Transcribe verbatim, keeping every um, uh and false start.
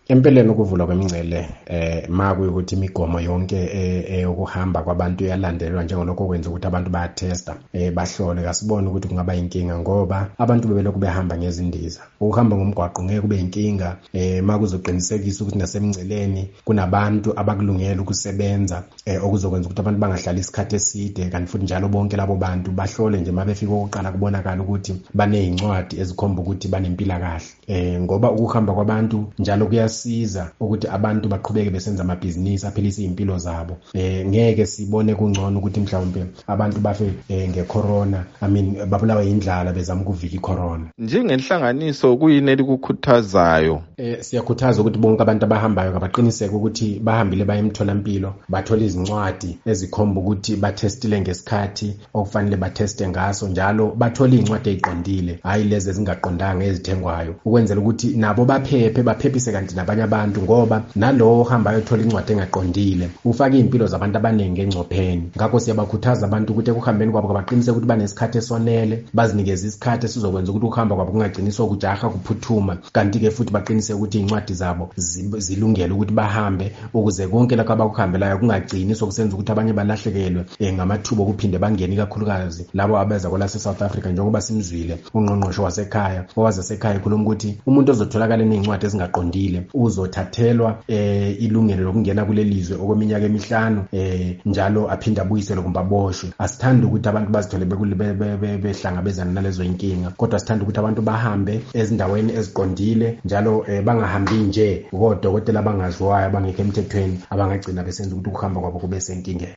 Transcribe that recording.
Empeleni ukuvulwa kwemingcele eh makuyi ukuthi imigomo yonke eyokuhamba kwabantu yalandelwa njengolokho kwenza ukuthi abantu bayathesta eh bahlole kasibone ukuthi kungaba inkinga ngoba abantu bebelokhu behamba ngezindiza. Ukuhamba ngomgwaqo ngeke kube inkinga eh makuzoqinisekisa ukuthi nasemingceleni kunabantu abakulungela ukusebenza eh okuzokwenza ukuthi abantu bangahlali isikhathi eside, kanti futhi njalo bonke labo bantu bahlole nje mabefika oqala kubonakala ukuthi banezincwadi ezikhomba ukuthi banempila kahle eh ngoba ukuhamba kwabantu njalo kuyasiza ukuthi abantu baqhubeke besenza amabhizinisi aphilisa impilo zabo. Eh ngeke sibone kungcono ukuthi mhlawumbe abantu bafe eh, ngecorona I mean babulawa indlala bezama ukuvika icorona. Njengenhlanganiso kuyini elikukhuthazayo? Eh siyakhuthaza ukuthi bonke abantu abahambayo kabaqiniseke ukuthi bahambile baye emtholampilo, bathola izincwadi ezikhomba ukuthi batestile ngesikhathi okufanele bateste ngaso, njalo bathola izincwadi eziqondile hayi lezi ezingaqondanga ezithengwayo, ukwenzela ukuthi nabo baphephe baphephise kanti nabanye abantu, ngoba nalowo ohambayo ethola incwadi engaqondile ufaka impilo zabantu abaningi engcopheni. Ngakho siyabakhuthaza abantu ukuthi ekuhambeni kwabo kabaqiniseke ukuthi banesikhathi esonele, bazinikeze isikhathi esizokwenza ukuthi ukuhamba kwabo kungagciniswa ukujaha kuphuthuma, kanti ke futhi baqiniseke ukuthi incwadi zabo zilungele ukuthi bahambe, ukuze konke lakho abakuhambelayo kungagcini sokusenza ukuthi abanye balahlekelwe eh, ngamathuba okuphinde bangene ikakhulukazi labo abeza kwelase South Africa. Njengoba simzwile ungqongqoshe wasekhaya owazasekhaya ekhuluma ukuthi umuntu ozotholakala enezincwadi ezingaqondile uzothathelwa eh, ilungelo lokungena kulelizwe okweminyaka emihlanu eh, njalo aphinda abuyiselwe kumbe aboshwe. Asithandi ukuthi abantu bazithole behlangabezana nalezo inkinga, kodwa sithanda ukuthi abantu bahambe ezindaweni eziqondile njalo eh, bangahambi nje kodokotela abangaziwayo abangekho emthethweni abangagcina besenza ukuthi ukuhamba kwabo kube senkingeni.